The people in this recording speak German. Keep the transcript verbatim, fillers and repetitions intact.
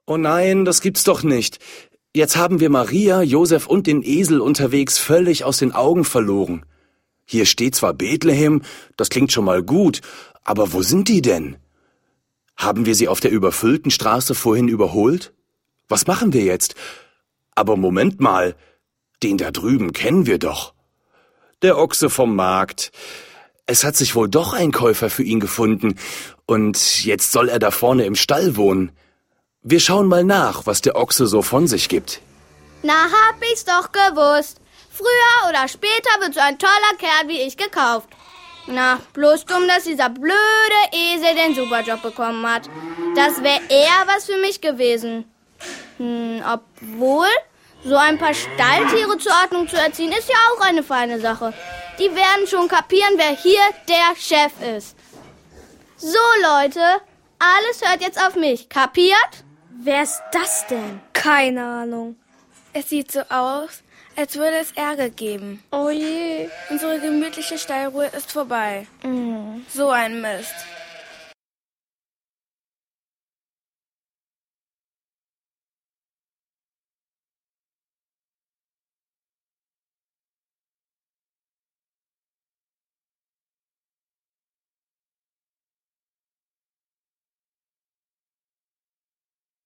Oh nein, das gibt's doch nicht. Jetzt haben wir Maria, Josef und den Esel unterwegs völlig aus den Augen verloren. Hier steht zwar Bethlehem, das klingt schon mal gut, aber wo sind die denn? Haben wir sie auf der überfüllten Straße vorhin überholt? Was machen wir jetzt? Aber Moment mal, den da drüben kennen wir doch. Der Ochse vom Markt. Es hat sich wohl doch ein Käufer für ihn gefunden und jetzt soll er da vorne im Stall wohnen. Wir schauen mal nach, was der Ochse so von sich gibt. Na, hab ich's doch gewusst. Früher oder später wird so ein toller Kerl wie ich gekauft. Na, bloß dumm, dass dieser blöde Esel den Superjob bekommen hat. Das wäre eher was für mich gewesen. Hm, obwohl, so ein paar Stalltiere zur Ordnung zu erziehen, ist ja auch eine feine Sache. Die werden schon kapieren, wer hier der Chef ist. So, Leute, alles hört jetzt auf mich. Kapiert? Wer ist das denn? Keine Ahnung. Es sieht so aus, als würde es Ärger geben. Oh je. Unsere gemütliche Stallruhe ist vorbei. Mm. So ein Mist.